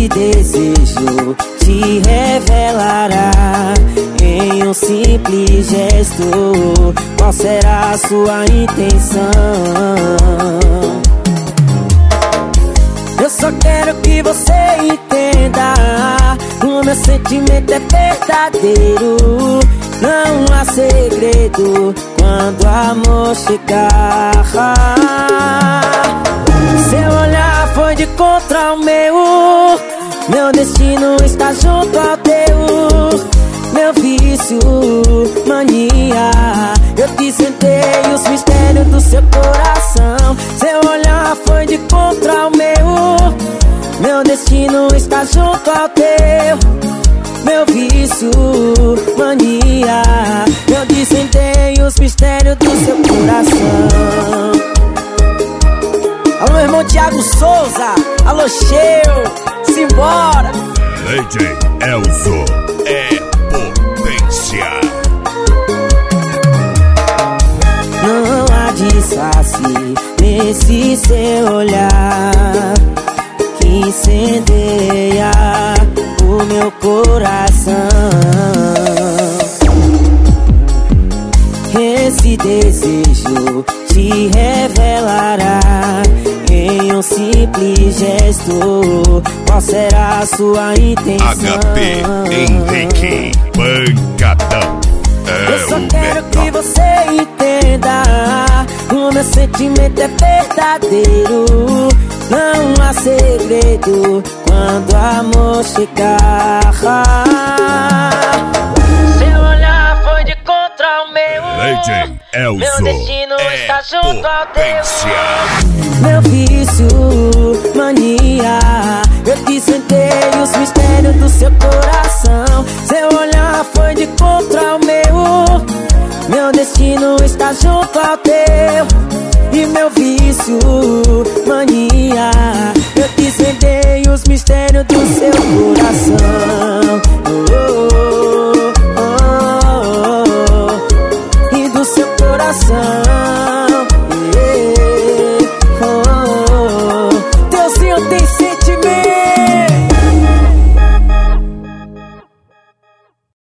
Esse desejo te revelará em um simples gesto. Qual será a sua intenção? Eu só quero que você entenda: o meu sentimento é verdadeiro. Não há segredo quando o amor chegar. Seu olhar foi de contra o meu. Meu destino está junto ao teu. Meu vício, mania, eu te sentei os mistérios do seu coração. Seu olhar foi de contra o meu. Meu destino está junto ao teu. Meu vício, mania, eu te sentei os mistérios do seu coração. Alô, irmão Thiago Souza. Alô, Cheu. Simbora. DJ Elzo é potência. Não há disfarce nesse seu olhar que incendeia o meu coração. Esse desejo te revelará em um simples gesto. Qual será a sua intenção? HP Henrique Pancadão. Eu só quero que você entenda: o meu sentimento é verdadeiro. Não há segredo quando o amor chegar. Seu olhar foi de contra o meu. Legend Elzo Meu destino está junto ao potência. teu. Meu vício, mania, eu te sentei os mistérios do seu coração. Seu olhar foi de contra o meu. Meu destino está junto ao teu. E meu vício, mania, eu te sentei os mistérios do seu coração.